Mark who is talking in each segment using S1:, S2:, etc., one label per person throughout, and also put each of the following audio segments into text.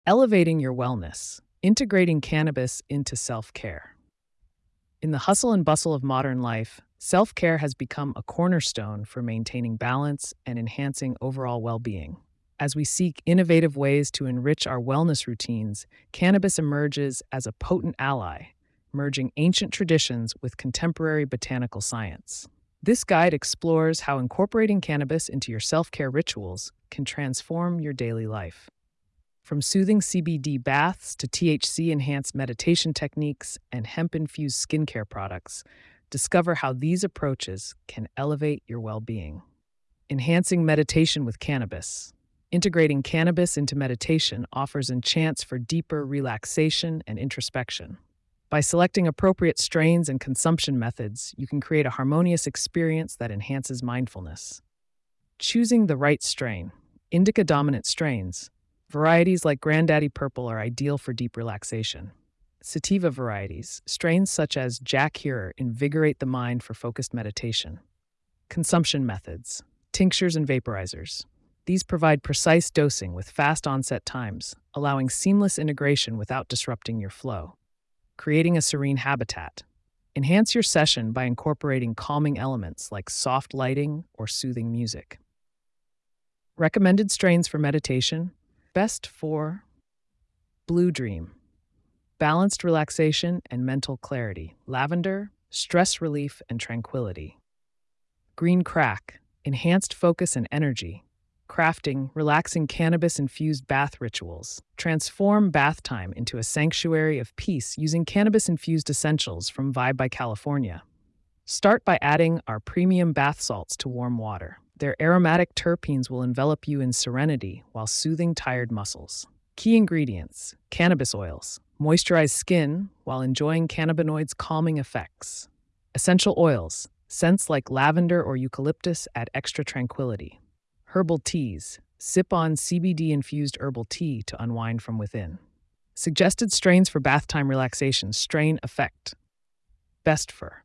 S1: Elevating your wellness, integrating cannabis into self care. In the hustle and bustle of modern life, self care has become a cornerstone for maintaining balance and enhancing overall well being. As we seek innovative ways to enrich our wellness routines, cannabis emerges as a potent ally, merging ancient traditions with contemporary botanical science. This guide explores how incorporating cannabis into your self care rituals can transform your daily life. From soothing CBD baths to THC enhanced meditation techniques and hemp infused skincare products, discover how these approaches can elevate your well being. Enhancing meditation with cannabis. Integrating cannabis into meditation offers a chance for deeper relaxation and introspection. By selecting appropriate strains and consumption methods, you can create a harmonious experience that enhances mindfulness. Choosing the right strain. Indica dominant strains. Varieties like Granddaddy Purple are ideal for deep relaxation. Sativa varieties, strains such as Jack Herer, invigorate the mind for focused meditation. Consumption methods, tinctures and vaporizers. These provide precise dosing with fast onset times, allowing seamless integration without disrupting your flow. Creating a serene habitat. Enhance your session by incorporating calming elements like soft lighting or soothing music. Recommended strains for meditation. Best for Blue Dream, balanced relaxation and mental clarity. Lavender, stress relief and tranquility. Green Crack, enhanced focus and energy. Crafting relaxing cannabis-infused bath rituals. Transform bath time into a sanctuary of peace using cannabis-infused essentials from Vibe by California. Start by adding our premium bath salts to warm water. Their aromatic terpenes will envelop you in serenity while soothing tired muscles. Key ingredients: cannabis oils. Moisturize skin while enjoying cannabinoids' calming effects. Essential oils. Scents like lavender or eucalyptus add extra tranquility. Herbal teas. Sip on CBD-infused herbal tea to unwind from within. Suggested strains for bath time relaxation. Strain Effect. Best for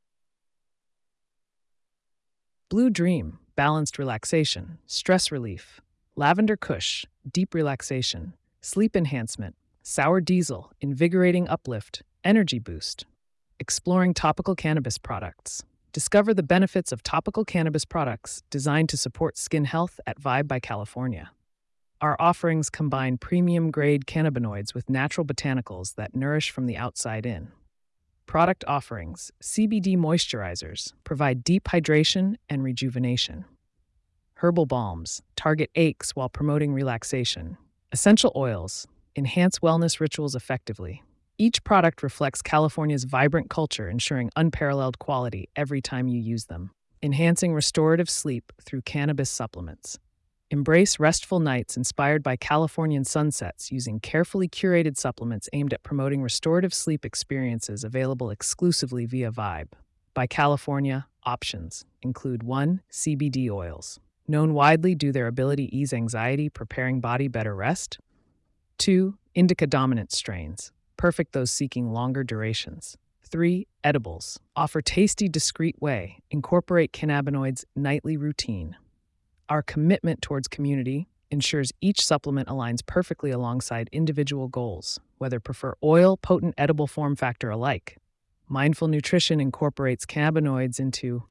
S1: Blue Dream, balanced relaxation, stress relief. Lavender Kush, deep relaxation, sleep enhancement. Sour Diesel, invigorating uplift, energy boost. Exploring topical cannabis products. Discover the benefits of topical cannabis products designed to support skin health at Vibe by California. Our offerings combine premium-grade cannabinoids with natural botanicals that nourish from the outside in. Product offerings: CBD moisturizers provide deep hydration and rejuvenation. Herbal balms target aches while promoting relaxation. Essential oils enhance wellness rituals effectively. Each product reflects California's vibrant culture, ensuring unparalleled quality every time you use them. Enhancing restorative sleep through cannabis supplements. Embrace restful nights inspired by Californian sunsets using carefully curated supplements aimed at promoting restorative sleep experiences available exclusively via Vibe. By California, options include 1. CBD oils, known widely due their ability to ease anxiety, preparing body better rest. 2. Indica dominant strains, perfect those seeking longer durations. 3. Edibles, offer tasty, discreet way, incorporate cannabinoids nightly routine. Our commitment towards community ensures each supplement aligns perfectly alongside individual goals, whether prefer oil, potent edible form factor alike. Mindful nutrition incorporates cannabinoids into